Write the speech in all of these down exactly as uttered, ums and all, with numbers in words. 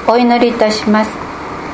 お祈りいたします。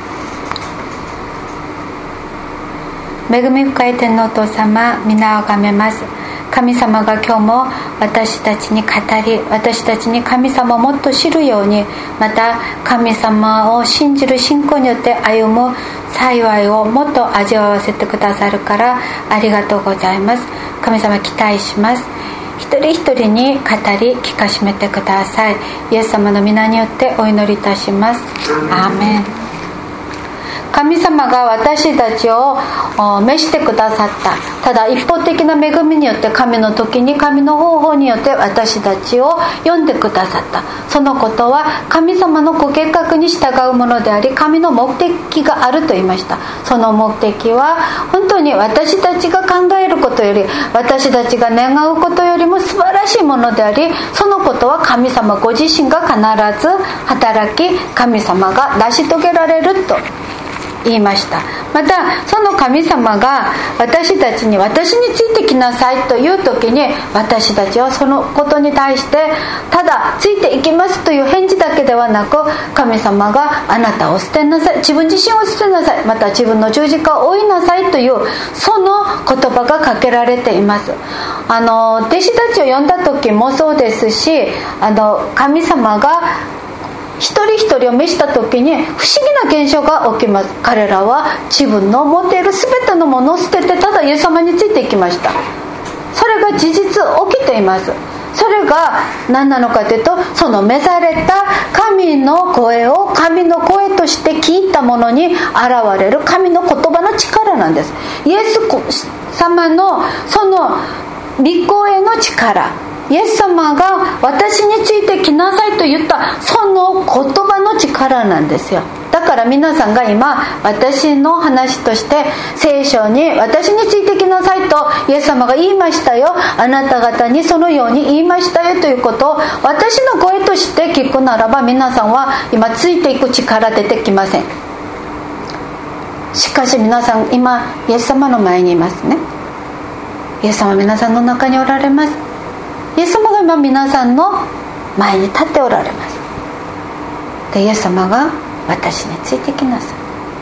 恵み深い天のお父様、皆をあがめます。神様が今日も私たちに語り、私たちに神様をもっと知るように、また神様を信じる信仰によって歩む幸いをもっと味わわせてくださるからありがとうございます。神様、期待します。一人一人に語り聞かしめてください。イエス様の皆によってお祈りいたします。アーメン。神様が私たちを召してくださった。ただ一方的な恵みによって、神の時に神の方法によって私たちを呼んでくださった。そのことは神様のご計画に従うものであり、神の目的があると言いました。その目的は本当に私たちが考えることより、私たちが願うことよりも素晴らしいものであり、そのことは神様ご自身が必ず働き、神様が成し遂げられると言いました。またその神様が私たちに、私についてきなさいという時に、私たちはそのことに対してただついていきますという返事だけではなく、神様があなたを捨てなさい、自分自身を捨てなさい、また自分の十字架を追いなさいというその言葉がかけられています。あの弟子たちを呼んだ時もそうですし、あの神様が一人一人を召した時に不思議な現象が起きます。彼らは自分の持っている全てのものを捨てて、ただイエス様についていきました。それが事実起きています。それが何なのかというと、その召された神の声を神の声として聞いたものに現れる神の言葉の力なんです。イエス様のその御声の力、イエス様が私についてきなさいと言ったその言葉の力なんですよ。だから皆さんが今私の話として聖書に私についてきなさいとイエス様が言いましたよ、あなた方にそのように言いましたよということを私の声として聞くならば、皆さんは今ついていく力出てきません。しかし皆さん今イエス様の前にいますね。イエス様は皆さんの中におられます。イエス様が今皆さんの前に立っておられます。でイエス様が私についてきなさい。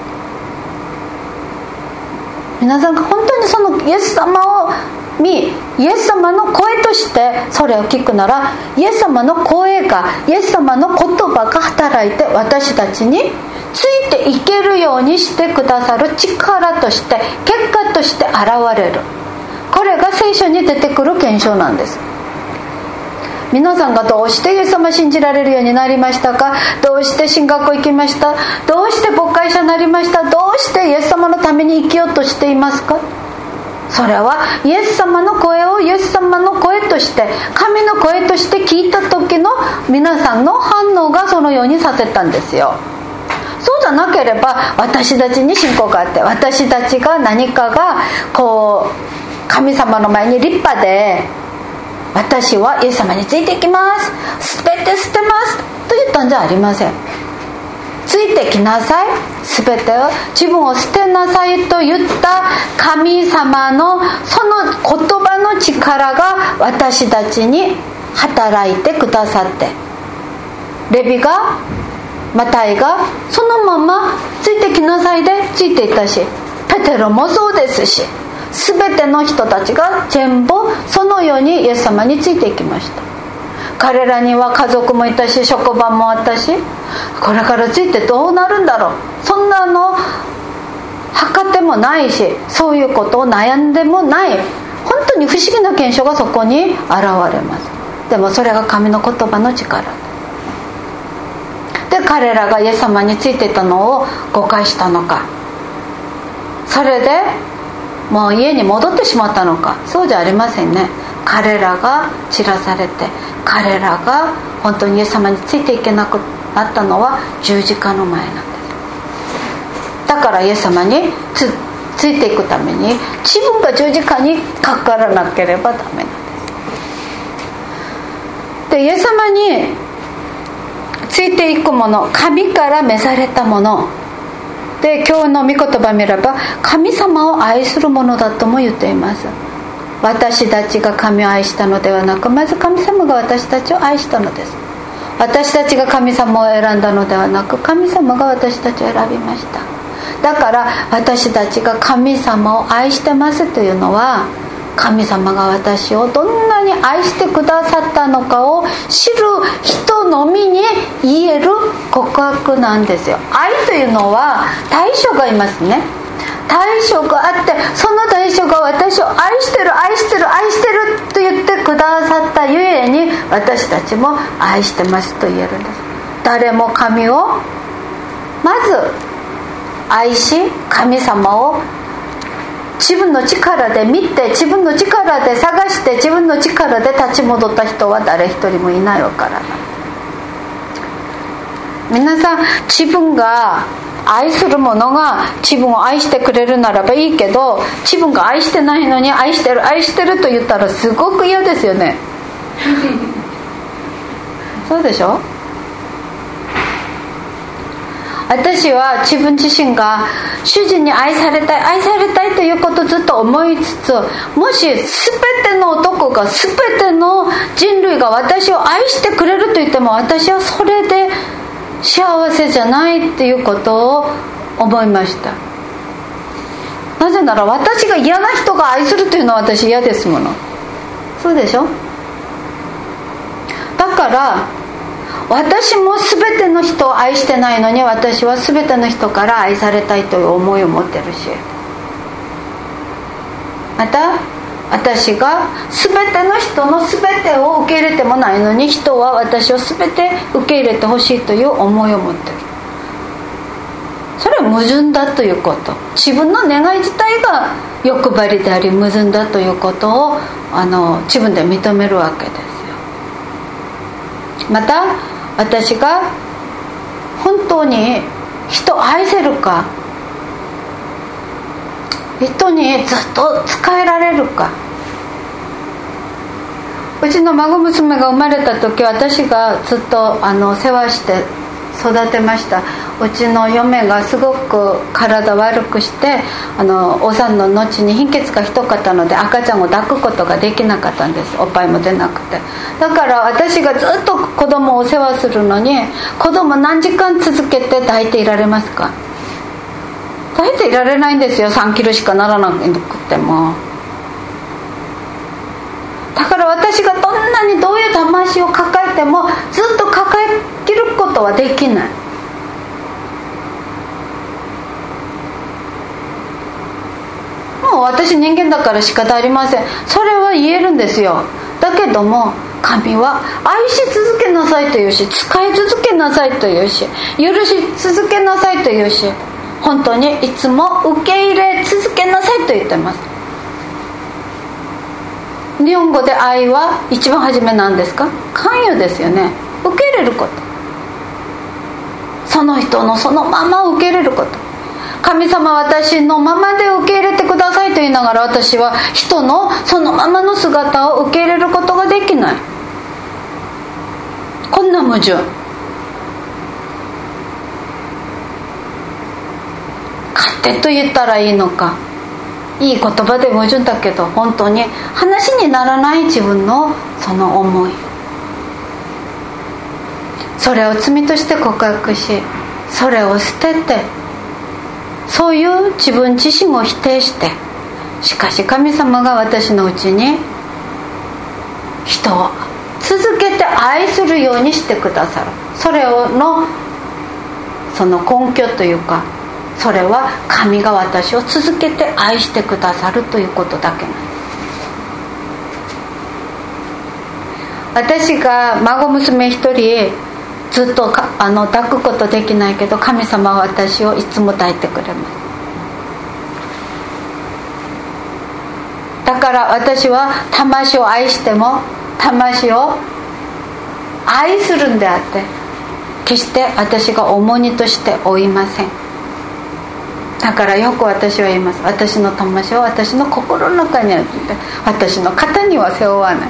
皆さんが本当にそのイエス様を見、イエス様の声としてそれを聞くなら、イエス様の声が、イエス様の言葉が働いて私たちについていけるようにしてくださる力として、結果として現れる。これが聖書に出てくる現象なんです。皆さんがどうしてイエス様を信じられるようになりましたか？どうして進学校行きました？どうして牧会者になりました？どうしてイエス様のために生きようとしていますか？それはイエス様の声をイエス様の声として、神の声として聞いた時の皆さんの反応がそのようにさせたんですよ。そうじゃなければ、私たちに信仰があって、私たちが何かがこう神様の前に立派で、私はイエス様についていきます、全て捨てますと言ったんじゃありません。ついてきなさい、全てを自分を捨てなさいと言った神様のその言葉の力が私たちに働いてくださって、レビがマタイがそのままついてきなさいでついていったし、ペテロもそうですし、全ての人たちが全部そのようにイエス様についていきました。彼らには家族もいたし、職場もあったし、これからついてどうなるんだろう、そんなの測ってもないし、そういうことを悩んでもない、本当に不思議な現象がそこに現れます。でもそれが神の言葉の力で、彼らがイエス様についていたのを誤解したのか、それでもう家に戻ってしまったのか、そうじゃありませんね。彼らが散らされて、彼らが本当にイエス様についていけなくなったのは十字架の前なんです。だからイエス様に つ, ついていくために自分が十字架にかからなければダメなんです。でイエス様についていくもの、神から召されたもので、今日の御言葉を見れば神様を愛するものだとも言っています。私たちが神を愛したのではなく、まず神様が私たちを愛したのです。 私たちが神様を選んだのではなく、神様が私たちを選びました。だから私たちが神様を愛してますというのは、神様が私をどんなに愛してくださったのかを知る人のみに言える告白なんですよ。愛というのは対象がいますね。対象があって、その対象が私を愛してる愛してる愛してると言ってくださったゆえに、私たちも愛してますと言えるんです。誰も神をまず愛し、神様を自分の力で見て、自分の力で探して、自分の力で立ち戻った人は誰一人もいないわからない。皆さん、自分が愛する者が自分を愛してくれるならばいいけど、自分が愛してないのに愛してる愛してると言ったらすごく嫌ですよね。そうでしょ。私は自分自身が主人に愛されたい愛されたいということをずっと思いつつ、もし全ての男が全ての人類が私を愛してくれると言っても、私はそれで幸せじゃないっていうことを思いました。なぜなら私が嫌な人が愛するというのは私嫌ですもの。そうでしょ。だから私も全ての人を愛してないのに、私は全ての人から愛されたいという思いを持ってるし、また私が全ての人の全てを受け入れてもないのに、人は私を全て受け入れてほしいという思いを持ってる。それは矛盾だということ、自分の願い自体が欲張りであり矛盾だということをあの自分で認めるわけですよ。また私が本当に人を愛せるか、人にずっと仕えられるか。うちの孫娘が生まれた時、私がずっとあの世話して育てました。うちの嫁がすごく体悪くして、あのお産の後に貧血がひどかったので赤ちゃんを抱くことができなかったんです。おっぱいも出なくて。だから私がずっと子供をお世話するのに、子供何時間続けて抱いていられますか？抱いていられないんですよ。さんキロしかならなくても。だから私がどんなにどういう魂を抱えてもずっと抱えきることはできない。もう私人間だから仕方ありません。それは言えるんですよ。だけども神は愛し続けなさいというし、使い続けなさいというし、許し続けなさいというし、本当にいつも受け入れ続けなさいと言ってます。日本語で愛は一番初めなんですか？関与ですよね。受け入れること、その人のそのまま受け入れること。神様は私のままで受け入れてくださいと言いながら、私は人のそのままの姿を受け入れることができない。こんな矛盾。勝手と言ったらいいのか、いい言葉で矛盾だけど、本当に話にならない自分のその思い、それを罪として告白し、それを捨てて、そういう自分自身を否定して、しかし神様が私のうちに人を続けて愛するようにしてくださる。それのその根拠というか、それは神が私を続けて愛してくださるということだけなんです。私が孫娘一人ずっとあの抱くことできないけど、神様は私をいつも抱いてくれます。だから私は魂を愛しても魂を愛するんであって、決して私が重荷として負いません。だからよく私は言います。私の魂は私の心の中にあって、私の肩には背負わない。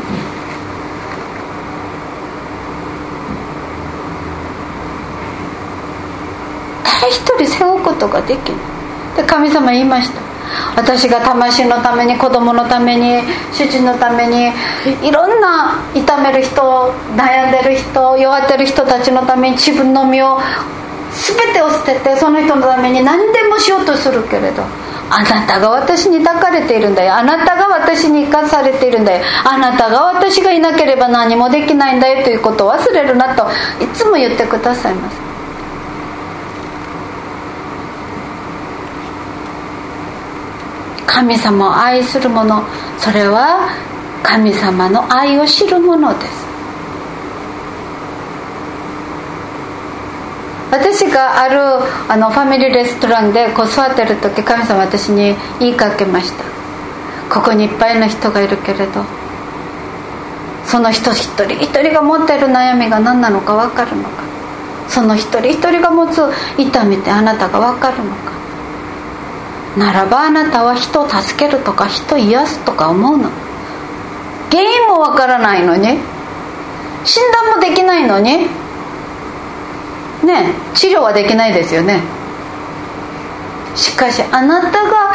誰一人背負うことができない。で神様言いました。 私が魂のために、子供のために、主人のために、いろんな痛める人、悩んでる人、弱ってる人たちのために自分の身を全てを捨てて、その人のために何でもしようとするけれど、あなたが私に抱かれているんだよ、あなたが私に生かされているんだよ、あなたが私がいなければ何もできないんだよということを忘れるなといつも言ってくださいます。神様を愛する者、それは神様の愛を知る者です。私があるあのファミリーレストランでこう座ってる時、神様は私に言いかけました。ここにいっぱいの人がいるけれど、その人一人一人が持っている悩みが何なのか分かるのか、その一人一人が持つ痛みってあなたが分かるのか、ならばあなたは人を助けるとか人を癒すとか思うの。原因も分からないのに、診断もできないのにね、治療はできないですよね。しかしあなたが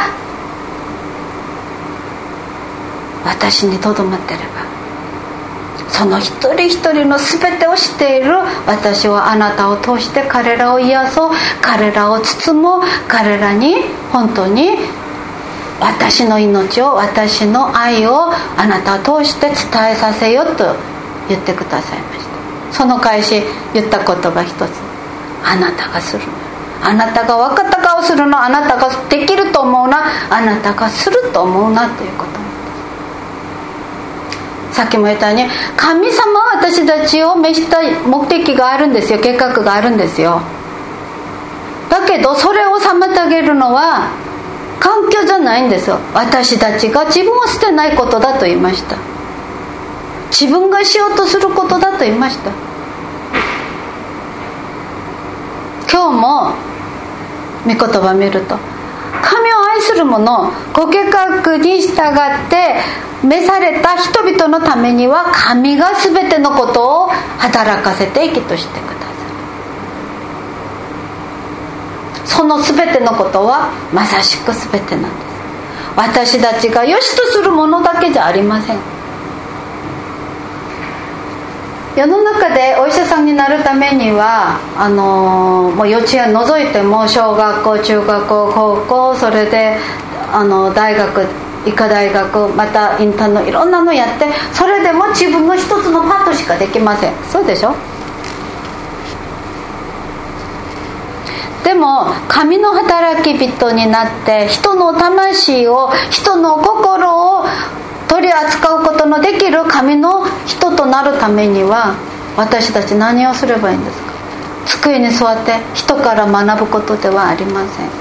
私にとどまっていれば、その一人一人の全てを知っている私はあなたを通して彼らを癒そう、彼らを包もう、彼らに本当に私の命を、私の愛をあなたを通して伝えさせようと言ってくださいました。その返し言った言葉一つ、あなたがするの、あなたが分かった顔するの、あなたができると思うな、あなたがすると思うなということ。さっきも言ったように、神様は私たちを召した目的があるんですよ、計画があるんですよ。だけどそれを妨げるのは環境じゃないんですよ。私たちが自分を捨てないことだと言いました。自分がしようとすることだと言いました。今日も御言葉を見ると、神を愛する者、ご計画に従って召された人々のためには、神が全てのことを働かせて益としてください。その全てのことはまさしく全てなんです。私たちが良しとするものだけじゃありません。世の中でお医者さんになるためには、あのもう幼稚園除いても小学校、中学校、高校、それであの大学、医科大学、またインターンのいろんなのやって、それでも自分の一つのパートしかできません。そうでしょ。でも神の働き人になって人の魂を、人の心を取り扱うことのできる神の人となるためには、私たち何をすればいいんですか。机に座って人から学ぶことではありません。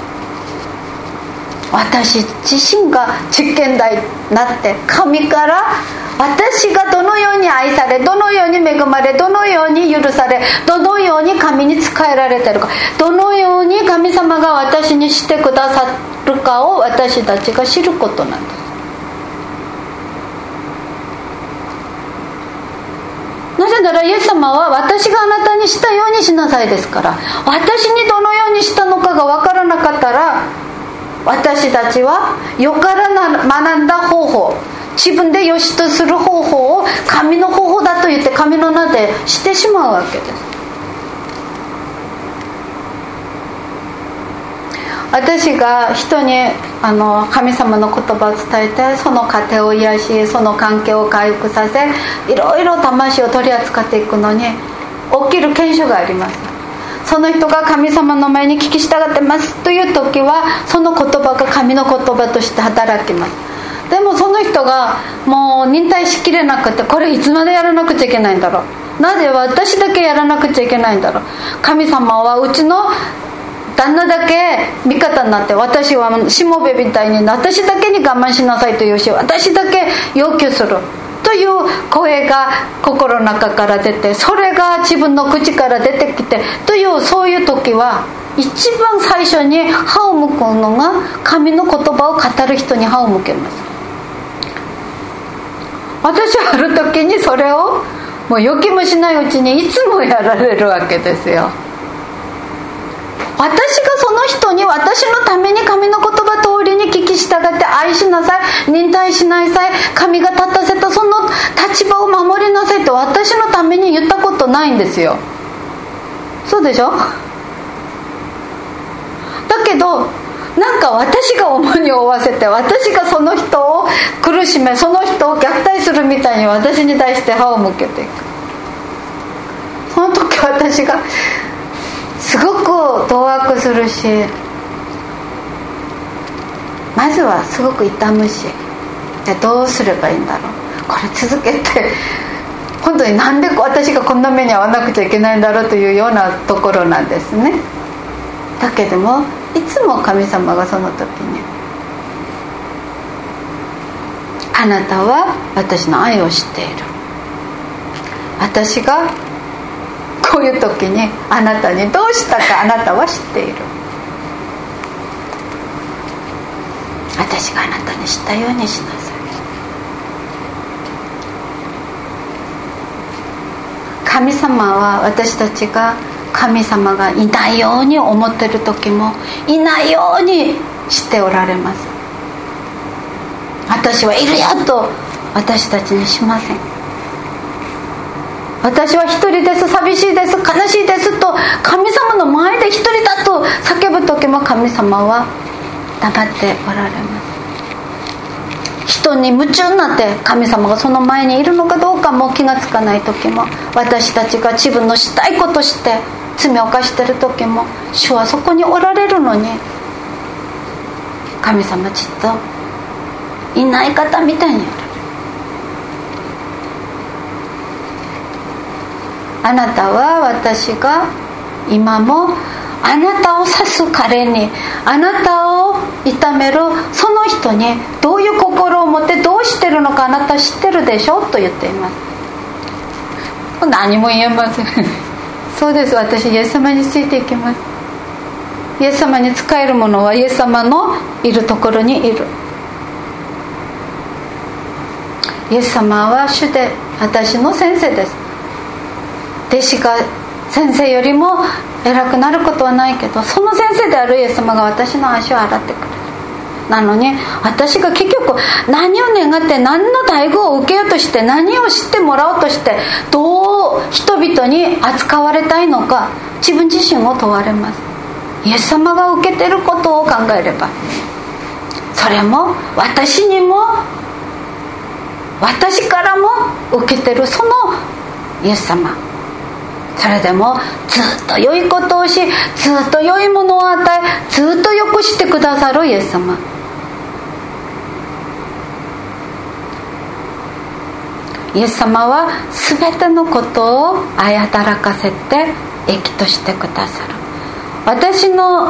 私自身が実験台になって神から私がどのように愛され、どのように恵まれ、どのように許され、どのように神に仕えられているか、どのように神様が私にしてくださるかを私たちが知ることなんです。なぜならイエス様は私があなたにしたようにしなさいですから、私にどのようにしたのかが分からなかったら、私たちは世から学んだ方法、自分で良しとする方法を神の方法だと言って神の名でしてしまうわけです。私が人にあの神様の言葉を伝えて、その家庭を癒し、その関係を回復させ、いろいろ魂を取り扱っていくのに起きる現象があります。その人が神様の前に聞き従ってますという時は、その言葉が神の言葉として働きます。でもその人がもう忍耐しきれなくて、これいつまでやらなくちゃいけないんだろう、なぜ私だけやらなくちゃいけないんだろう、神様はうちの旦那だけ味方になって、私はしもべみたいに私だけに我慢しなさいというし、私だけ要求するという声が心の中から出て、それが自分の口から出てきてという、そういう時は一番最初に歯を向くのが神の言葉を語る人に歯を向けます。私はある時にそれをもう予期もしないうちにいつもやられるわけですよ。私がその人に私のために神の言葉通りにに聞き従って愛しなさい、忍耐しなさい、神が立たせたその立場を守りなさいって私のために言ったことないんですよ。そうでしょ。だけどなんか私が重荷を負わせて、私がその人を苦しめ、その人を虐待するみたいに私に対して歯を向けていく。その時私がすごく当惑するし、まずはすごく痛むし、じゃあどうすればいいんだろう、これ続けて本当になんで私がこんな目に遭わなくちゃいけないんだろうというようなところなんですね。だけどもいつも神様がその時に、あなたは私の愛を知っている、私がこういう時にあなたにどうしたかあなたは知っている、私があなたにしたようにしなさい。神様は私たちが神様がいないように思っている時もいないようにしておられます。私はいるよと私たちにしません。私は一人です、寂しいです、悲しいですと神様の前で一人だと叫ぶ時も神様は黙っておられます。人に夢中になって神様がその前にいるのかどうかも気がつかない時も、私たちが自分のしたいことして罪を犯している時も主はそこにおられるのに、神様ちっといない方みたいにおられる。あなたは私が今もあなたを指す彼に、あなたを痛めるその人にどういう心を持ってどうしてるのかあなた知ってるでしょと言っています。何も言えませんそうです、私イエス様についていきます。イエス様に仕える者はイエス様のいるところにいる。イエス様は主で私の先生です。弟子が先生よりも偉くなることはないけど、その先生であるイエス様が私の足を洗ってくれる。なのに私が結局何を願って何の待遇を受けようとして、何を知ってもらおうとしてどう人々に扱われたいのか、自分自身を問われます。イエス様が受けてることを考えれば、それも私にも私からも受けてるそのイエス様、それでもずっと良いことをし、ずっと良いものを与え、ずっと良くしてくださるイエス様。イエス様は全てのことをあやだらかせて益としてくださる。私の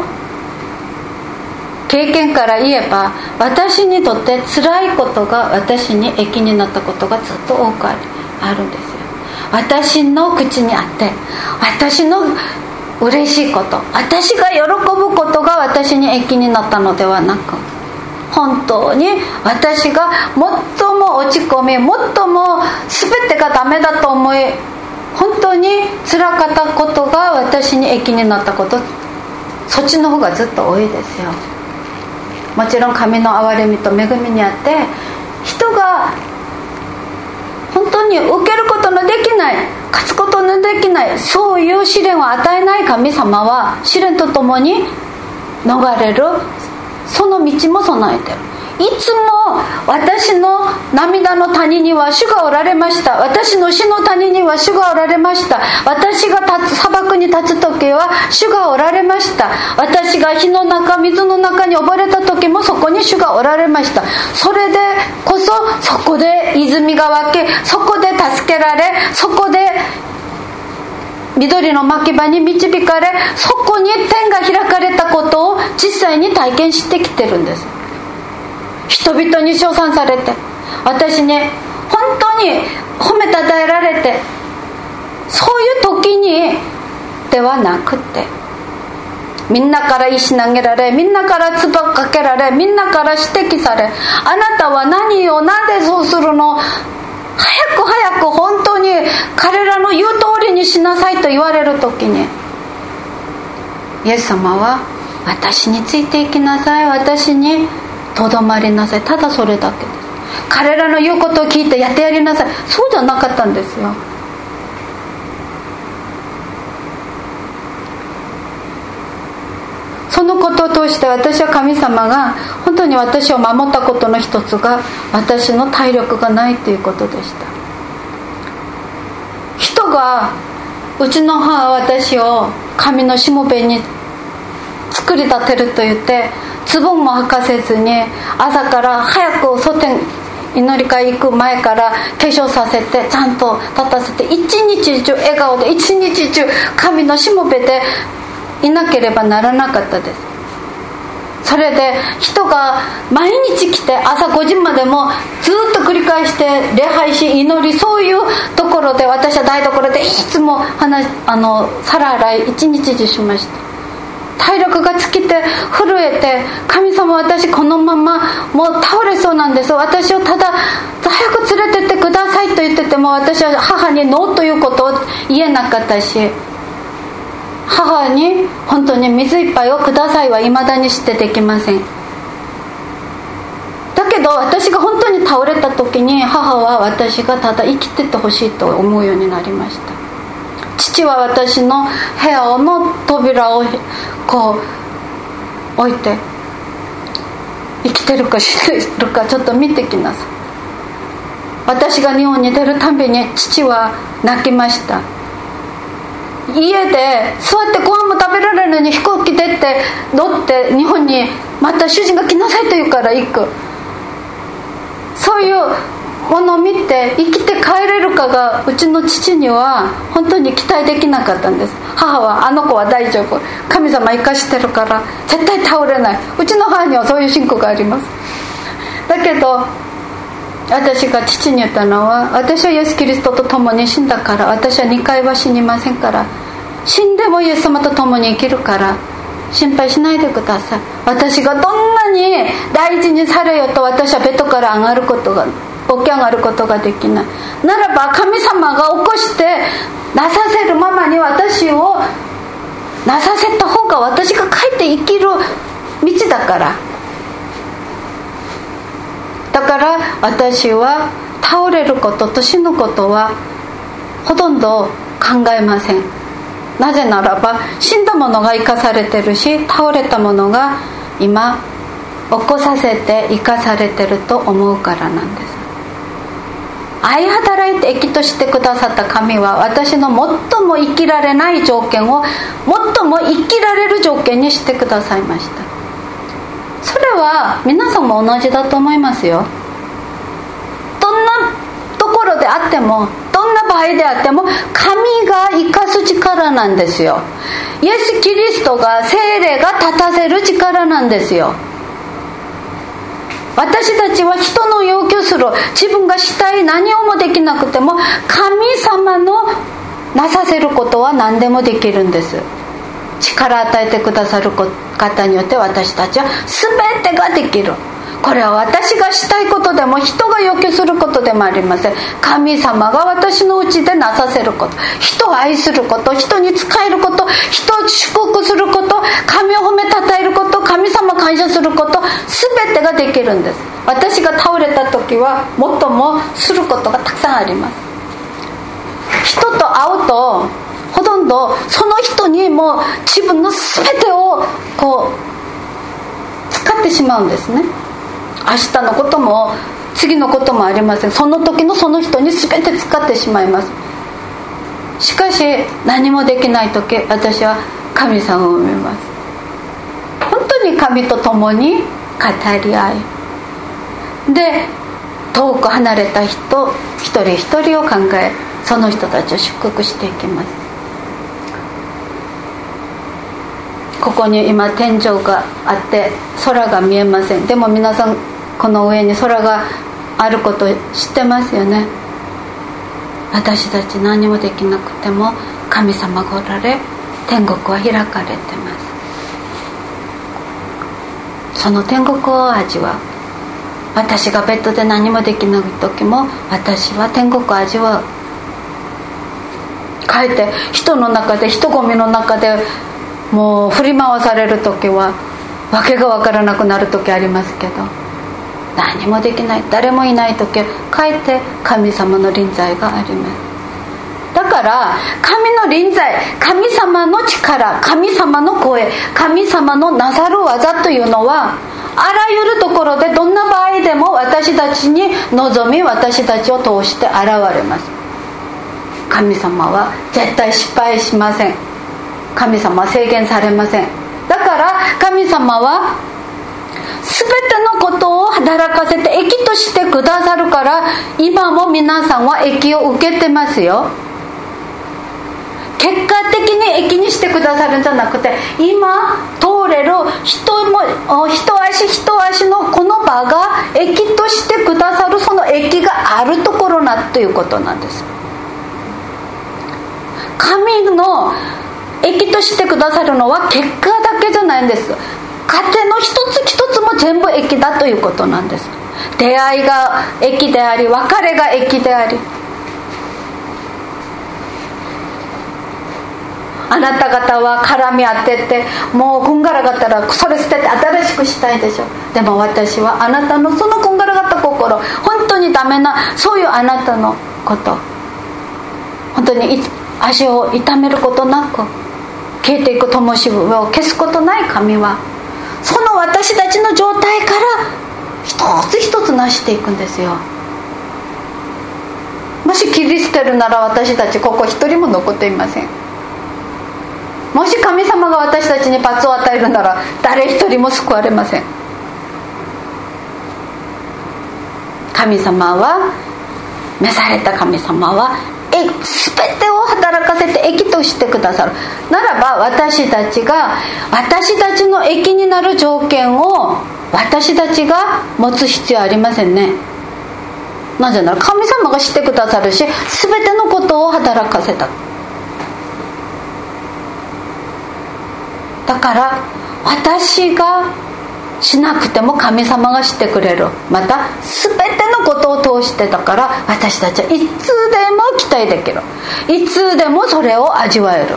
経験から言えば、私にとって辛いことが私に益になったことがずっと多くあるんですよ。私の口にあって、私の嬉しいこと、私が喜ぶことが私に益になったのではなく、本当に私が最も落ち込み、最も全てがダメだと思い、本当に辛かったことが私に益になったこと、そっちの方がずっと多いですよ。もちろん神の憐れみと恵みにあって、人が本当に受けることのできない、勝つことのできない、そういう試練を与えない神様は試練とともに逃れるその道も備えている。いつも私の涙の谷には主がおられました、私の死の谷には主がおられました、私が立つ砂漠に立つ時は主がおられました、私が火の中水の中に溺れた時もそこに主がおられました。それでこそそこで泉が湧き、そこで助けられ、そこで緑の牧場に導かれ、そこに天が開かれたことを実際に体験してきてるんです。人々に称賛されて、私ね、本当に褒めたたえられて、そういう時にではなくて、みんなから石投げられ、みんなから唾かけられ、みんなから指摘され、あなたは何をなんでそうするの、早く早く本当に彼らの言う通りにしなさいと言われる時に、イエス様は私についていきなさい、私にとどまりなさい、ただそれだけです。彼らの言うことを聞いてやってやりなさい、そうじゃなかったんですよ。そのことを通して私は神様が本当に私を守ったことの一つが、私の体力がないということでした。人が、うちの母は私を神のしもべに作り立てると言ってズボンも履かせずに、朝から早く外に祈り会行く前から化粧させてちゃんと立たせて、一日中笑顔で一日中神のしもべでいなければならなかったです。それで人が毎日来て朝ごじまでもずっと繰り返して礼拝し祈り、そういうところで私は台所でいつも話あの皿洗い一日中しました。体力が尽きて震えて、神様私このままもう倒れそうなんです、私をただ早く連れてってくださいと言ってても、私は母にノーということを言えなかったし、母に本当に水一杯をくださいは未だにしてできません。だけど私が本当に倒れた時に、母は私がただ生きててほしいと思うようになりました。父は私の部屋の扉をこう置いて、生きてるか死んでるかちょっと見てきなさい。私が日本に出るたびに父は泣きました。家で座ってご飯も食べられるのに飛行機出て乗って日本にまた主人が来なさいと言うから行く、そういうものを見て生きて帰れるかがうちの父には本当に期待できなかったんです。母はあの子は大丈夫、神様生かしてるから絶対倒れない、うちの母にはそういう信仰があります。だけど私が父に言ったのは、私はイエス・キリストと共に死んだから、私はにかいは死にませんから、死んでもイエス様と共に生きるから心配しないでください。私がどんなに大事にされよと、私はベッドから上がることが起き上がることができないならば、神様が起こしてなさせるままに私をなさせた方が、私が帰って生きる道だから。だから私は倒れることと死ぬことはほとんど考えません。なぜならば死んだものが生かされてるし、倒れたものが今起こさせて生かされてると思うからなんです。愛働いて益としてくださった神は、私の最も生きられない条件を最も生きられる条件にしてくださいました。それは皆さんも同じだと思いますよ。どんなところであっても、どんな場合であっても、神が生かす力なんですよ。イエス・キリストが、聖霊が立たせる力なんですよ。私たちは人の要求する、自分がしたい何をもできなくても、神様のなさせることは何でもできるんです。力を与えてくださる方によって私たちは全てができる。これは私がしたいことでも人が要求することでもありません。神様が私のうちでなさせること、人を愛すること、人に仕えること、人を祝福すること、神を褒めたたえること、神様感謝すること、全てができるんです。私が倒れた時はもっともすることがたくさんあります。人と会うとほとんどその人にもう自分の全てをこう使ってしまうんですね。明日のことも次のこともありません。その時のその人に全て使ってしまいます。しかし何もできない時、私は神様を見ます。本当に神と共に語り合いで、遠く離れた人一人一人を考え、その人たちを祝福していきます。ここに今天井があって空が見えません。でも皆さんこの上に空があることを知ってますよね。私たち何もできなくても神様がおられ、天国は開かれてます。その天国を味わう。私がベッドで何もできない時も私は天国を味わう。かえって人の中で、人混みの中でもう振り回される時は訳が分からなくなる時ありますけど、 何もできない、誰もいない時はかえって神様の臨在があります。だから神の臨在、神様の力、神様の声、神様のなさる技というのはあらゆるところでどんな場合でも私たちに望み、私たちを通して現れます。神様は絶対失敗しません。神様は制限されません。だから神様は全てのことを働かせて益としてくださるから、今も皆さんは益を受けてますよ。結果的に益にしてくださるんじゃなくて、今通れる人も一足一足のこの場が益としてくださる、その益があるところなということなんです。神の益としてくださるのは結果だけじゃないんです。家庭の一つ一つも全部益だということなんです。出会いが益であり、別れが益であり、あなた方は絡み合ってて、もうこんがらがったらそれ捨てて新しくしたいでしょ。でも私はあなたのそのこんがらがった心、本当にダメなそういうあなたのこと、本当に足を痛めることなく消えていく灯火を消すことない神は、その私たちの状態から一つ一つ成していくんですよ。もし切り捨てるなら私たちここ一人も残っていません。もし神様が私たちに罰を与えるなら誰一人も救われません。神様は、召された神様は全てを働かせて益としてくださるならば、私たちが私たちの益になる条件を私たちが持つ必要ありませんね。なぜなら神様がしてくださるし、全てのことを働かせた。だから私がしなくても神様がしてくれる。また全てのことを通してだから、私たちはいつでも期待できる。いつでもそれを味わえる。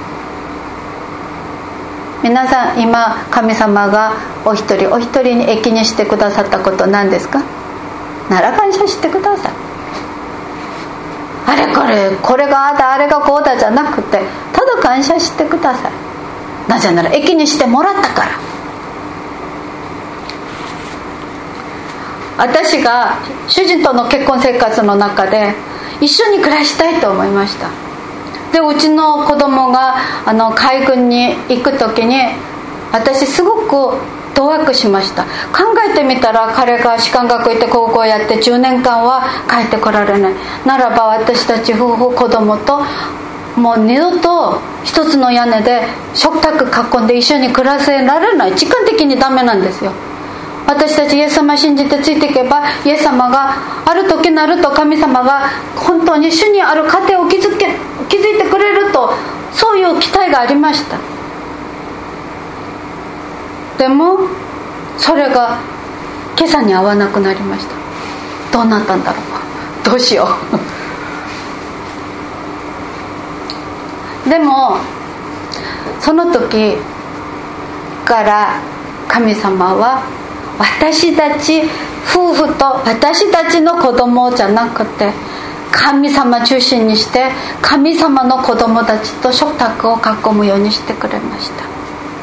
皆さん、今神様がお一人お一人に益にしてくださったこと何ですか？なら感謝してください。あれこれこれがあだあれがこうだじゃなくて、ただ感謝してください。なぜなら益にしてもらったから。私が主人との結婚生活の中で一緒に暮らしたいと思いました。で、うちの子供があの海軍に行く時に私すごく当惑しました。考えてみたら、彼が士官学校行って高校やってじゅうねんかんは帰ってこられないならば、私たち夫婦子供ともう二度と一つの屋根で食卓囲んで一緒に暮らせられない。時間的にダメなんですよ。私たちイエス様信じてついていけば、イエス様がある時なると神様が本当に主にある家庭を築け築いてくれると、そういう期待がありました。でもそれが今朝に合わなくなりました。どうなったんだろう、どうしようでもその時から神様は、私たち夫婦と私たちの子供じゃなくて、神様中心にして神様の子供たちと食卓を囲むようにしてくれました。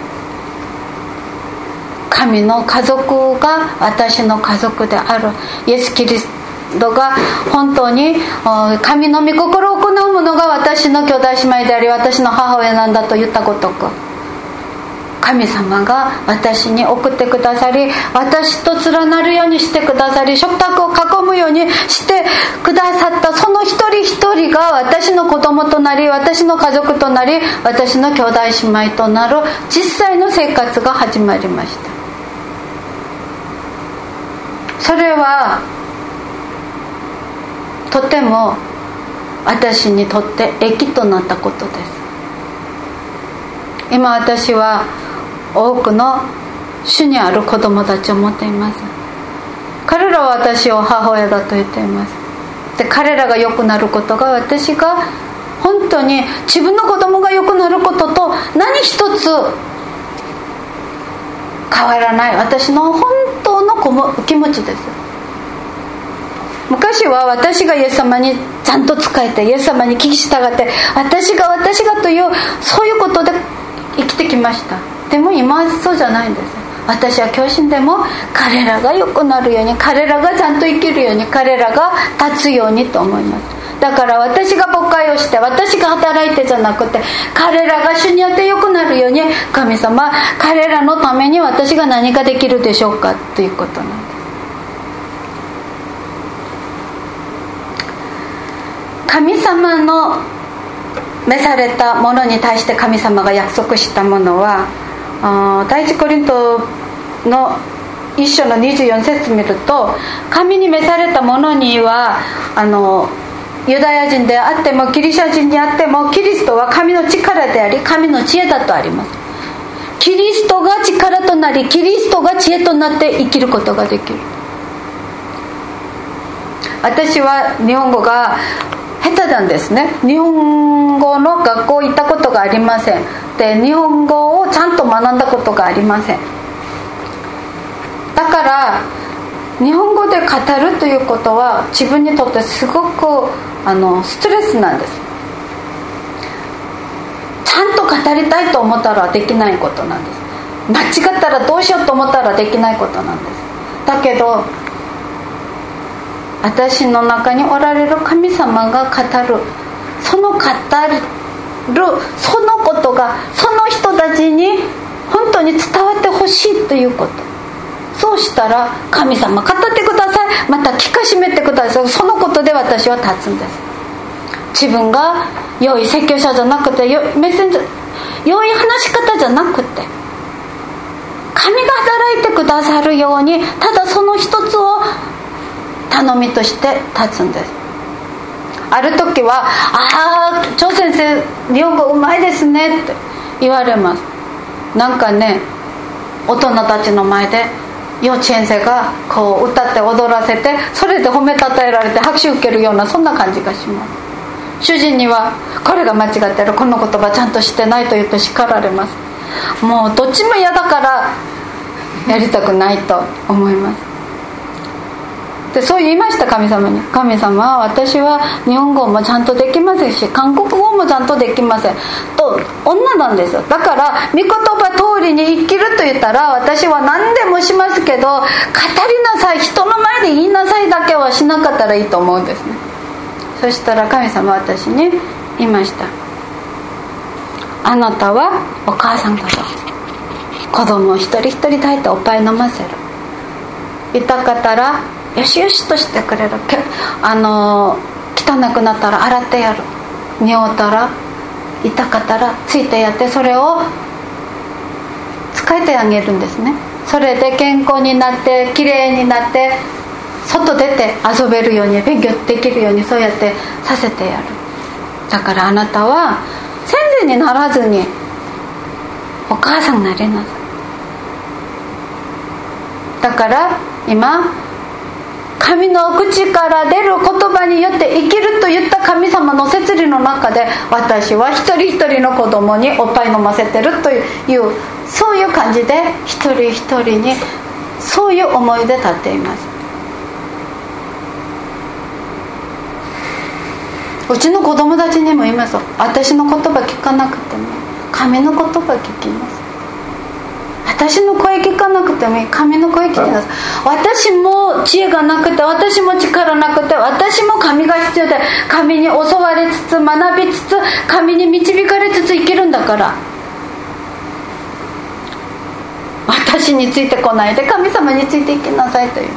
神の家族が私の家族であるイエス・キリストが本当に神の御心を行う者が私の兄弟姉妹であり、私の母親なんだと言ったごとく、神様が私に送ってくださり、私と連なるようにしてくださり、食卓を囲むようにしてくださったその一人一人が私の子供となり、私の家族となり、私の兄弟姉妹となる実際の生活が始まりました。それはとても私にとって益となったことです。今私は多くの主にある子供たちを持っています。彼らは私を母親だと言っています。で、彼らが良くなることが、私が本当に自分の子供が良くなることと何一つ変わらない、私の本当の気持ちです。昔は私がイエス様にちゃんと仕えて、イエス様に聞き従って、私が私がというそういうことで生きてきました。でも今はそうじゃないんです。私は教師でも彼らが良くなるように、彼らがちゃんと生きるように、彼らが立つようにと思います。だから私が牧会をして、私が働いてじゃなくて、彼らが主によって良くなるように、神様、彼らのために私が何ができるでしょうかということなんです。神様の召されたものに対して神様が約束したものは、第一コリントの一章のにじゅうよん節見ると、神に召されたものにはあのユダヤ人であってもギリシャ人であっても、キリストは神の力であり神の知恵だとあります。キリストが力となり、キリストが知恵となって生きることができる。私は日本語が下手なんですね。日本語の学校行ったことがありません。で、日本語をちゃんと学んだことがありません。だから日本語で語るということは自分にとってすごくあのストレスなんです。ちゃんと語りたいと思ったらできないことなんです。間違ったらどうしようと思ったらできないことなんです。だけど私の中におられる神様が語る、その語るそのことがその人たちに本当に伝わってほしいということ。そうしたら神様語ってください、また聞かしめてください。そのことで私は立つんです。自分が良い説教者じゃなくて、良いメッセンジャー、良い話し方じゃなくて、神が働いてくださるように、ただその一つを頼みとして立つんです。ある時は「ああ張先生日本語うまいですね」って言われます。なんかね、大人たちの前で幼稚園生がこう歌って踊らせて、それで褒めたたえられて拍手受けるような、そんな感じがします。主人にはこれが間違ってる、この言葉ちゃんとしてないと言うと叱られます。もうどっちも嫌だからやりたくないと思います。でそう言いました、神様に。神様、私は日本語もちゃんとできませんし、韓国語もちゃんとできませんと、女なんですよ。だから御言葉通りに生きると言ったら、私は何でもしますけど、語りなさい、人の前で言いなさいだけはしなかったらいいと思うんですね。そしたら神様は私に言いました。あなたはお母さんだと。子供を一人一人抱いておっぱい飲ませる。痛かったらよしよしとしてくれる。あの汚くなったら洗ってやる。匂ったら痛かったらついてやって、それを使えてあげるんですね。それで健康になってきれいになって、外出て遊べるように、勉強できるように、そうやってさせてやる。だからあなたは先生にならずにお母さんになりなさい。だから今神の口から出る言葉によって生きると言った神様の摂理の中で、私は一人一人の子供におっぱい飲ませてるという、そういう感じで一人一人にそういう思いで立っています。うちの子供たちにも言います。私の言葉聞かなくても神の言葉聞きます。私の声聞かなくてもいい、神の声聞きます。私も知恵がなくて、私も力なくて、私も神が必要で、神に教わりつつ学びつつ、神に導かれつつ生きるんだから、私についてこないで神様についていきなさいという。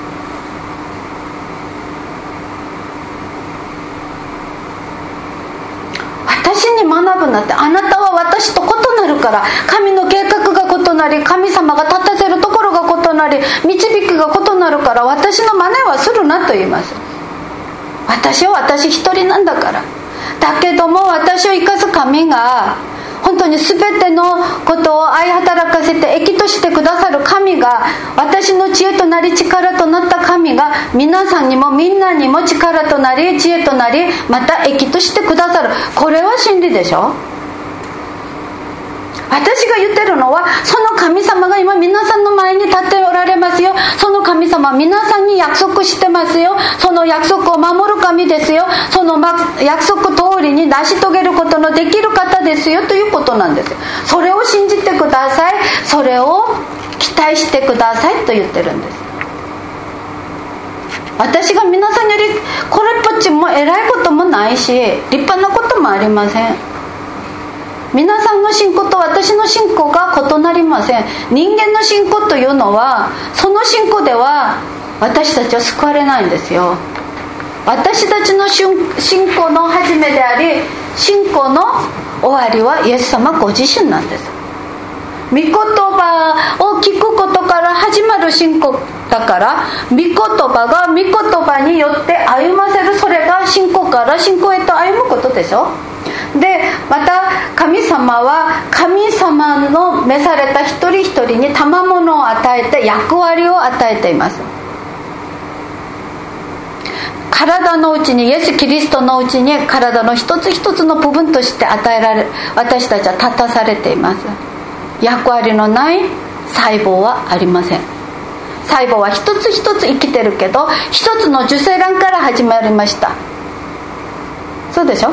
私に学ぶなって、あなたは私と異なるから、神の計画が異なり、神様が立たせるところが異なり、導きが異なるから、私の真似はするなと言います。私は私一人なんだから。だけども私を生かす神が、本当に全てのことを相働かせて益としてくださる神が、私の知恵となり力となった神が、皆さんにもみんなにも力となり知恵となり、また益としてくださる。これは真理でしょ。 私が言ってるのは、その神様が今皆さんの前に立っておられますよ。その神様は皆さんに約束してますよ。その約束を守る神ですよ。その約束通りに成し遂げることのできる方ですよということなんですよ。それを信じてください、それを期待してくださいと言ってるんです。私が皆さんよりこれっぽっちも偉いこともないし、立派なこともありません。皆さんの信仰と私の信仰が異なりません。人間の信仰というのは、その信仰では私たちは救われないんですよ。私たちの信仰の始めであり、信仰の終わりはイエス様ご自身なんです。御言葉を聞くことから始まる信仰だから、御言葉が御言葉によって歩ませる、それが信仰から信仰へと歩むことでしょ。でまた神様は神様の召された一人一人に賜物を与えて役割を与えています。体のうちに、イエス・キリストのうちに体の一つ一つの部分として与えられ、私たちは立たされています。役割のない細胞はありません。細胞は一つ一つ生きてるけど、一つの受精卵から始まりました。そうでしょ。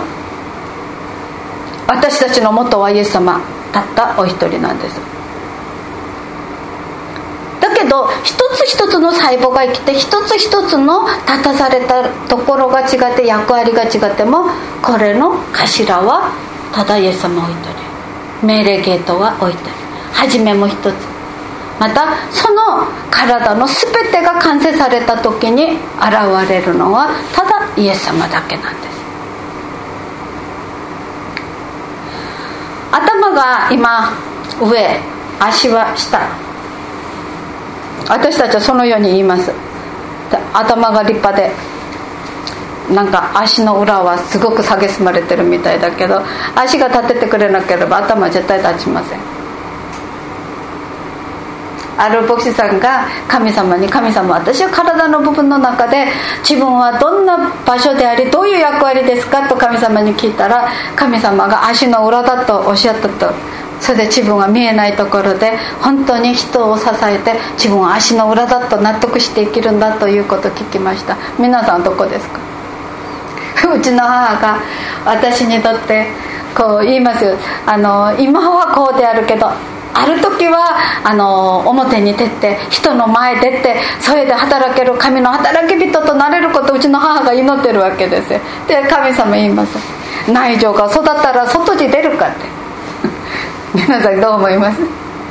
私たちの元はイエス様たったお一人なんです。だけど一つ一つの細胞が生きて、一つ一つの立たされたところが違って、役割が違っても、これの頭はただイエス様お一人、命令ゲートはお一人、始めも一つ。またその体の全てが完成された時に現れるのはただイエス様だけなんです。頭が今上、足は下。私たちはそのように言います。頭が立派で、なんか足の裏はすごく蔑まれてるみたいだけど、足が立ててくれなければ頭は絶対立ちません。ある牧師さんが神様に、神様、私は体の部分の中で自分はどんな場所であり、どういう役割ですかと神様に聞いたら、神様が足の裏だとおっしゃったと。それで自分は見えないところで本当に人を支えて、自分は足の裏だと納得して生きるんだということを聞きました。皆さんどこですか？うちの母が私にとってこう言いますよ。あの今はこうであるけど、ある時はあの表に出て、人の前出て、それで働ける神の働き人となれることをうちの母が祈ってるわけですよ。で神様言います。内情が育ったら外に出るかって皆さんどう思います？育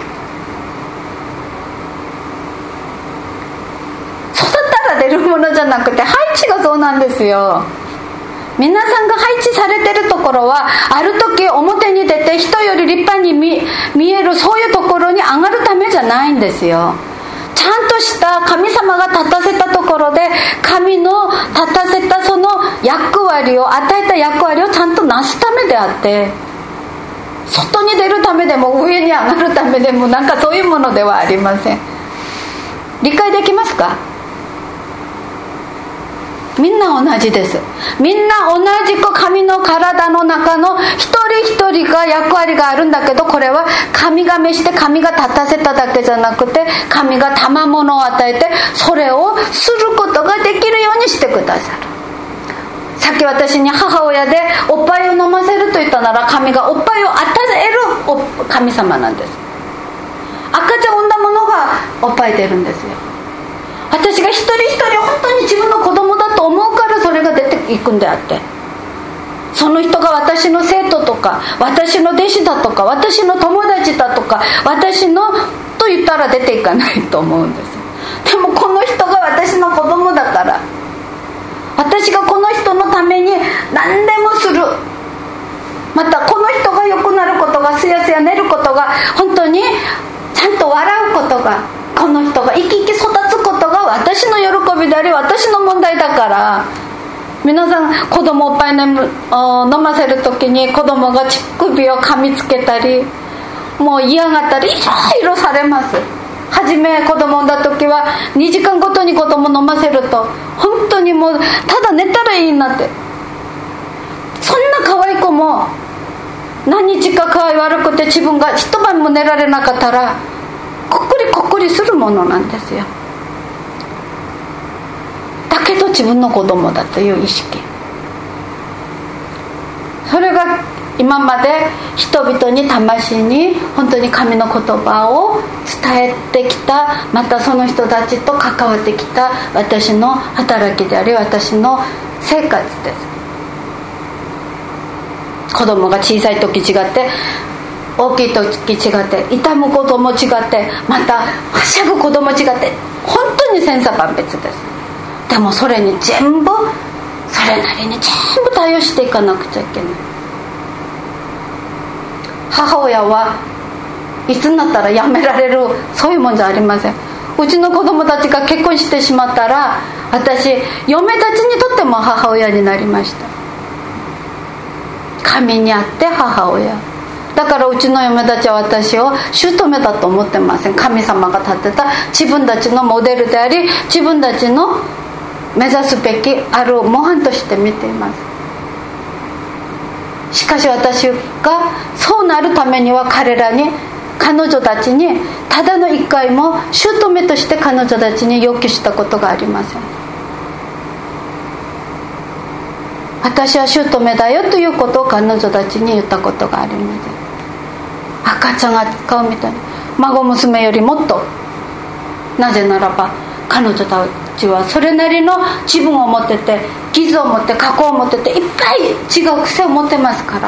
ったら出るものじゃなくて、配置がそうなんですよ。皆さんが配置されてるところは、ある時表に出て人より立派に 見, 見える、そういうところに上がるためじゃないんですよ。ちゃんとした神様が立たせたところで、神の立たせたその役割を、与えた役割をちゃんとなすためであって、外に出るためでも上に上がるためでも、なんかそういうものではありません。理解できますか？みんな同じです。みんな同じく神の体の中の一人一人が役割があるんだけど、これは神が召して神が立たせただけじゃなくて、神が賜物を与えて、それをすることができるようにしてくださる。さっき私に母親でおっぱいを飲ませると言ったなら、神がおっぱいを与える神様なんです。赤ちゃん産んだものがおっぱい出るんですよ。私が一人一人本当に自分の子供だと思うからそれが出ていくんであって、その人が私の生徒とか、私の弟子だとか、私の友達だとか、私のと言ったら出ていかないと思うんです。でもこの人が私の子供だから、私がこの人のために何でもする。またこの人が良くなることが、すやすや寝ることが、本当にちゃんと笑うことが、この人が生き生き育つことが私の喜びであり、私の問題だから。皆さん子供おっぱい飲ませるときに、子供が乳首を噛みつけたり、もう嫌がったり、いろいろされます。初め子供産んだ時はにじかんごとに子供飲ませると、本当にもうただ寝たらいいなって、そんな可愛い子も何日か具合悪くて自分が一晩も寝られなかったらこっくりこっくりするものなんですよ。だけど自分の子供だという意識、それが今まで人々に魂に本当に神の言葉を伝えてきた、またその人たちと関わってきた私の働きであり私の生活です。子供が小さい時違って大きい時違って痛む子供違ってまたはしゃぐ子供違って本当に千差万別です。でもそれに全部それなりに全部対応していかなくちゃいけない。母親はいつになったら辞められるそういうもんじゃありません。うちの子供たちが結婚してしまったら私嫁たちにとっても母親になりました。神にあって母親だからうちの嫁たちは私を姑だと思ってません。神様が立てた自分たちのモデルであり自分たちの目指すべきある模範として見ています。しかし私がそうなるためには彼らに彼女たちにただの一回も姑として彼女たちに要求したことがありません。私は姑だよということを彼女たちに言ったことがありません。赤ちゃんが扱うみたいに孫娘よりもっと、なぜならば彼女たちはそれなりの自分を持ってて技術を持って過去を持ってていっぱい違う癖を持ってますから、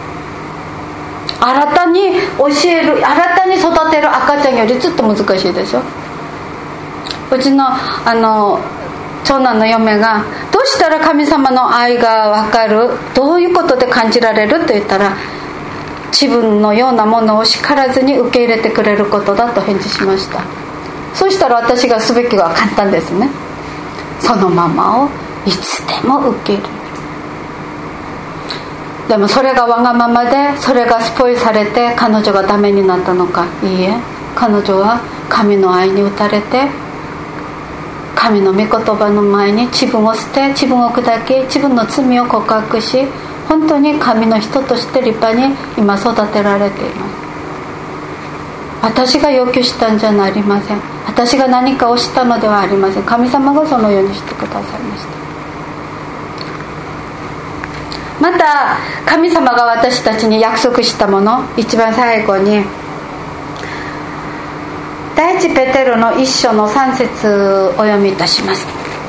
新たに教える新たに育てる赤ちゃんよりずっと難しいでしょ。うちのあの長男の嫁がどうしたら神様の愛が分かる、どういうことで感じられると言ったら自分のようなものを叱らずに受け入れてくれることだと返事しました。そうしたら私がすべきは簡単ですね。そのままをいつでも受け入れる。でもそれがわがままでそれがスポイされて彼女がダメになったのか、いいえ、彼女は神の愛に打たれて神の御言葉の前に自分を捨て自分を砕き自分の罪を告白し本当に神の人として立派に今育てられています。私が要求したんじゃありません。私が何かをしたのではありません。神様がそのようにしてくださいました。また神様が私たちに約束したもの、一番最後に第一ペテロの一章の三節をお読みいたします。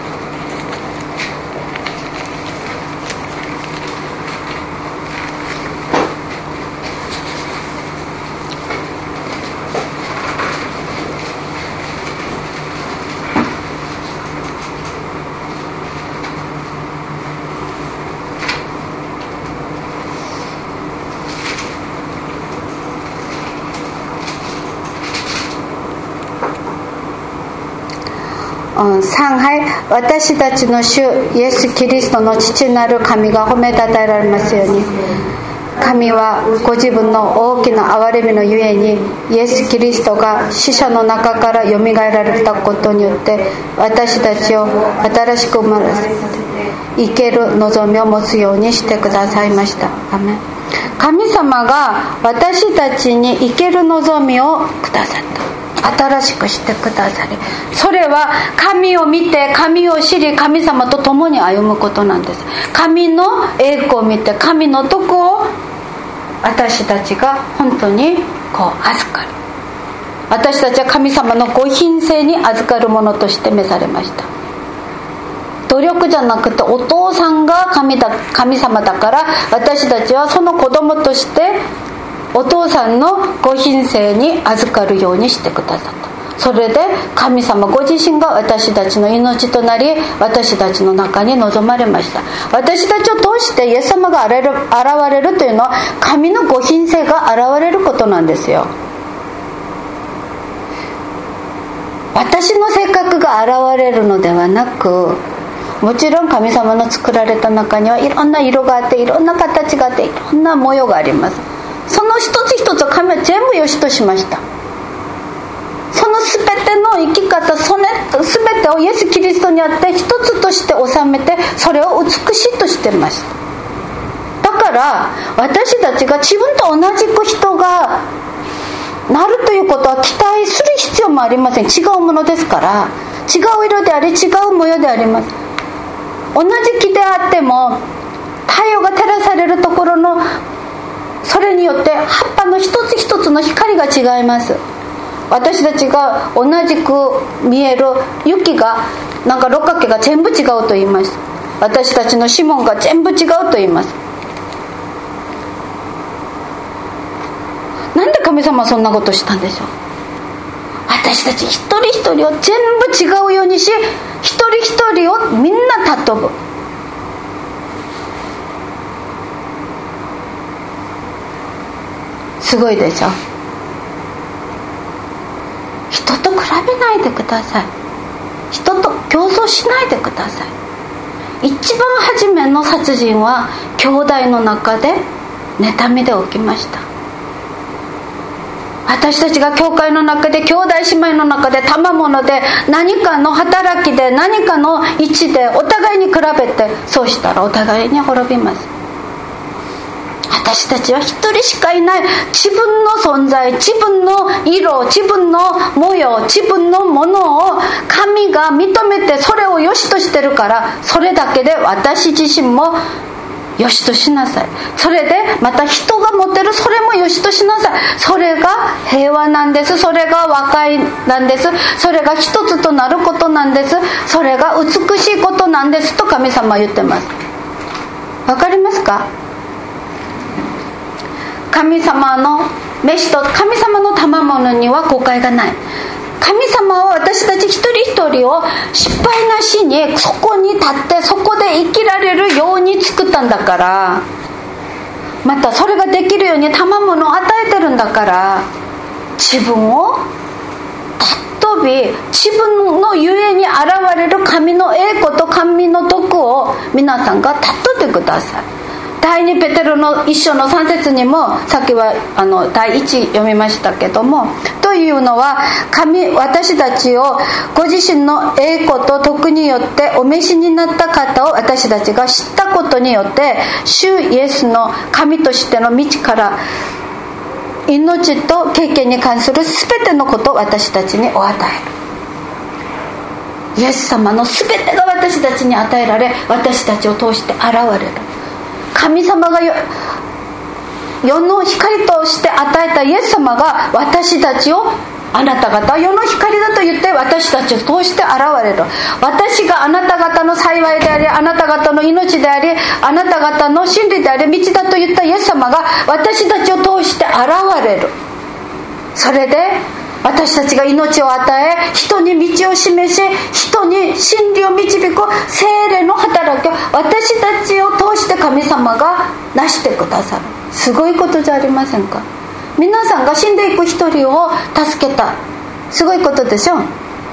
さん、はい、私たちの主イエス・キリストの父なる神が褒めたたえられますように、神はご自分の大きな憐れみのゆえにイエス・キリストが死者の中からよみがえられたことによって私たちを新しく生まれ生ける望みを持つようにしてくださいました。アメン。神様が私たちに生ける望みをくださった、新しくしてくださり、それは神を見て神を知り神様と共に歩むことなんです。神の栄光を見て神の徳を私たちが本当にこう預かる。私たちは神様のご品性に預かるものとして召されました。努力じゃなくてお父さんが 神, だ神様だから私たちはその子供としてお父さんのご品性に預かるようにしてくださった。それで神様ご自身が私たちの命となり私たちの中に臨まれました。私たちを通してイエス様が現れるというのは神のご品性が現れることなんですよ。私の性格が現れるのではなく、もちろん神様の作られた中にはいろんな色があっていろんな形があっていろんな模様があります。その一つ一つを神は全部良しとしました。その全ての生き方、その全てをイエス・キリストにあって一つとして収めてそれを美しいとしてました。だから私たちが自分と同じく人がなるということは期待する必要もありません。違うものですから。違う色であり違う模様であります。同じ木であっても太陽が照らされるところのそれによって葉っぱの一つ一つの光が違います。私たちが同じく見える雪がなんか六角形が全部違うと言います。私たちの指紋が全部違うと言います。なんで神様はそんなことしたんでしょう。私たち一人一人を全部違うようにし、一人一人をみんな尊ぶ。すごいでしょ。人と比べないでください。人と競争しないでください。一番初めの殺人は兄弟の中で妬みで起きました。私たちが教会の中で兄弟姉妹の中で賜物で何かの働きで何かの位置でお互いに比べて、そうしたらお互いに滅びます。私たちは一人しかいない。自分の存在、自分の色、自分の模様、自分のものを神が認めてそれを良しとしてるから、それだけで私自身も良しとしなさい。それでまた人が持てるそれも良しとしなさい。それが平和なんです。それが和解なんです。それが一つとなることなんです。それが美しいことなんですと神様は言ってます。わかりますか？神様の召しと神様の賜物には誤解がない。神様は私たち一人一人を失敗なしにそこに立ってそこで生きられるように作ったんだから、またそれができるように賜物を与えてるんだから、自分を尊び自分のゆえに現れる神の栄光と神の徳を皆さんが尊ってください。第二ペテロの一章の三節にも、さっきはあの第一読みましたけども、というのは神私たちをご自身の栄光と徳によってお召しになった方を私たちが知ったことによって、主イエスの神としての道から命と経験に関する全てのことを私たちにお与える。イエス様の全てが私たちに与えられ、私たちを通して現れる。神様が世の光として与えたイエス様が私たちを、あなた方は世の光だと言って私たちを通して現れる。私があなた方の幸いであり、あなた方の命であり、あなた方の真理であり道だと言ったイエス様が私たちを通して現れる。それで私たちが命を与え、人に道を示し、人に真理を導く聖霊の働きを私たちを通して神様が成してくださる。すごいことじゃありませんか？皆さんが死んでいく一人を助けた、すごいことでしょ。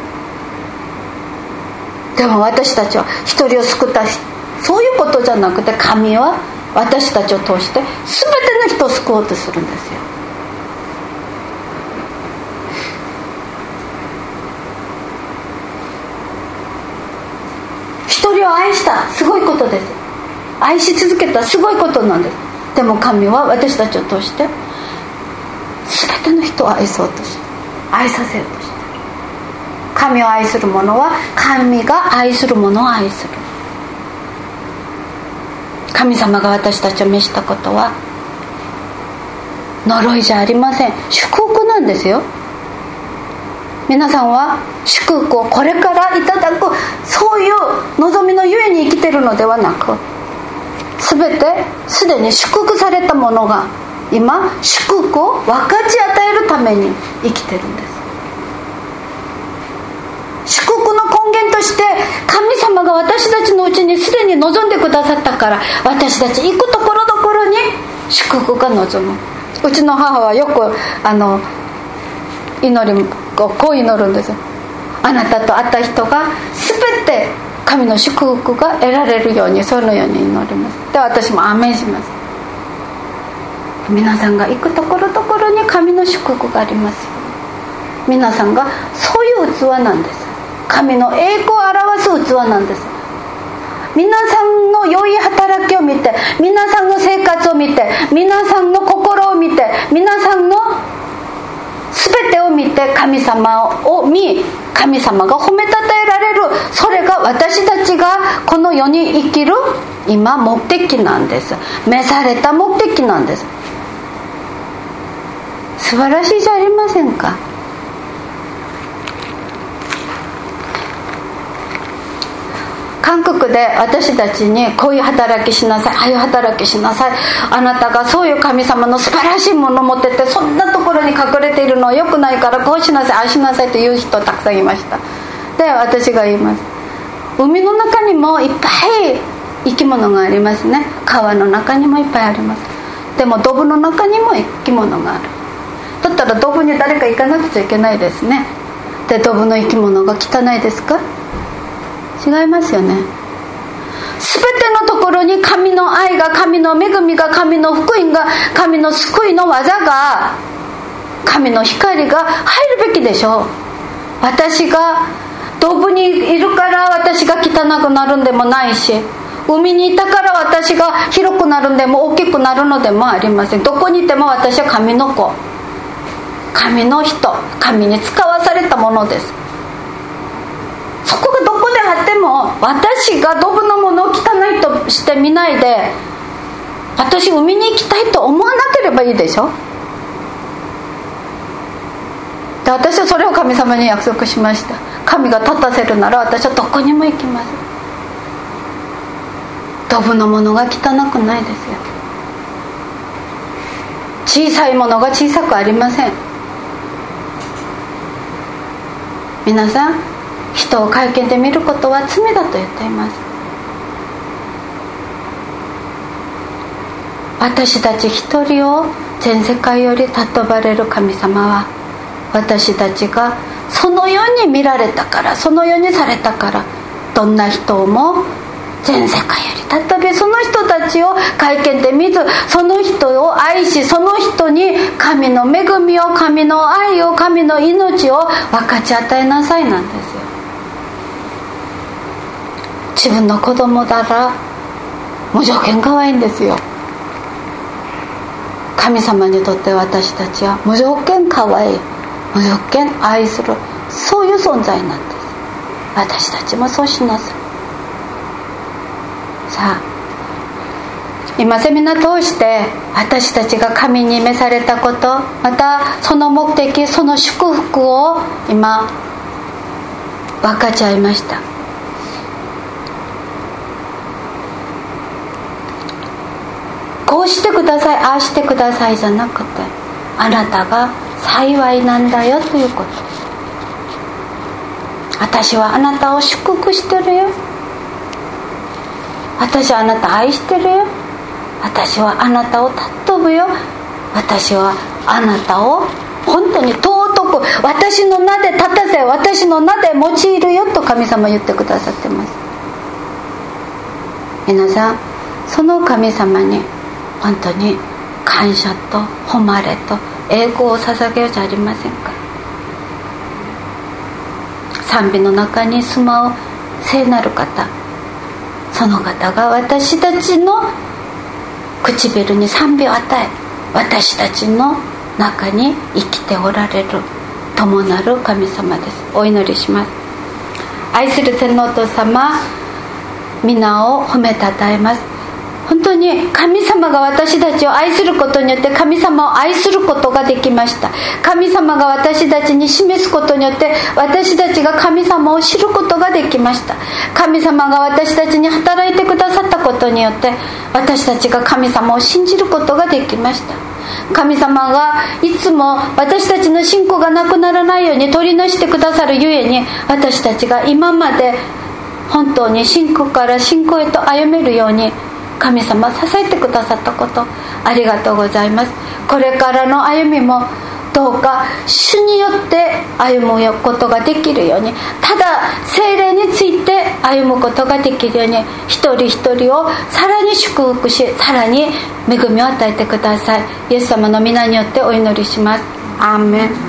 でも私たちは一人を救った、そういうことじゃなくて、神は私たちを通して全ての人を救おうとするんですよ。一人を愛した、すごいことです。愛し続けた、すごいことなんです。でも神は私たちを通して全ての人を愛そうとして、愛させようとしている。神を愛する者は神が愛する者を愛する。神様が私たちを召したことは呪いじゃありません。祝福なんですよ。皆さんは祝福をこれからいただく、そういう望みのゆえに生きているのではなく、全てすでに祝福されたものが今祝福を分かち与えるために生きてるんです。祝福の根源として神様が私たちのうちにすでに望んでくださったから、私たち行くところどころに祝福が望む。うちの母はよくあの祈りをこう祈るんです。あなたと会った人が全て神の祝福が得られるように、そのように祈ります。で、私もアーメンします。皆さんが行くところどころに神の祝福がありますよ。皆さんがそういう器なんです。神の栄光を表す器なんです。 皆さんの良い働きを見て、皆さんの生活を見て、皆さんの心を見て、皆さんの全てを見て、神様を見、神様が褒めたたえられる。それが私たちがこの世に生きる今目的なんです。召された目的なんです。素晴らしいじゃありませんか。韓国で私たちにこういう働きしなさい、ああいう働きしなさい、あなたがそういう神様の素晴らしいものを持ってて、そんなところに隠れているのは良くないから、こうしなさい、ああしなさいという人たくさんいました。で、私が言います。海の中にもいっぱい生き物がありますね。川の中にもいっぱいあります。でもドブの中にも生き物がある。だったらドブに誰か行かなくちゃいけないですね。で、ドブの生き物が汚いですか？違いますよね。全てのところに神の愛が、神の恵みが、神の福音が、神の救いの技が、神の光が入るべきでしょう。私がドブにいるから私が汚くなるんでもないし、海にいたから私が広くなるんでも大きくなるのでもありません。どこにいても私は神の子、神の人、神に使わされたものです。そこがどこであっても、私がドブのものを汚いとして見ないで、私海に行きたいと思わなければいいでしょ。で、私はそれを神様に約束しました。神が立たせるなら私はどこにも行きます。ドブのものが汚くないですよ。小さいものが小さくありません。皆さん、人を会見で見ることは罪だと言っています。私たち一人を全世界より尊ばれる神様は、私たちがそのように見られたから、そのようにされたから、どんな人も全世界より尊び、その人たちを会見で見ず、その人を愛し、その人に神の恵みを、神の愛を、神の命を分かち与えなさいなんですよ。自分の子供だら無条件可愛いんですよ。神様にとって私たちは無条件可愛い、無条件愛する、そういう存在なんです。私たちもそうしなさい。さあ、今セミナー通して私たちが神に召されたこと、またその目的、その祝福を今分かち合いました。こうしてください、ああしてくださいじゃなくて、あなたが幸いなんだよということ。私はあなたを祝福してるよ、私はあなた愛してるよ、私はあなたを尊ぶよ、私はあなたを本当に尊く私の名で立たせ、私の名で用いるよと神様言ってくださってます。皆さん、その神様に本当に感謝と誉れと栄光を捧げようじゃありませんか。賛美の中に住まう聖なる方、その方が私たちの唇に賛美を与え、私たちの中に生きておられる友なる神様です。お祈りします。愛する天皇と様、皆を褒めたたえます。本当に神様が私たちを愛することによって神様を愛することができました。神様が私たちに示すことによって私たちが神様を知ることができました。神様が私たちに働いてくださったことによって私たちが神様を信じることができました。神様がいつも私たちの信仰がなくならないように取りなしてくださるゆえに、私たちが今まで本当に信仰から信仰へと歩めるように神様支えてくださったこと、ありがとうございます。これからの歩みもどうか主によって歩むことができるように、ただ聖霊について歩むことができるように、一人一人をさらに祝福し、さらに恵みを与えてください。イエス様の皆によってお祈りします。アーメン。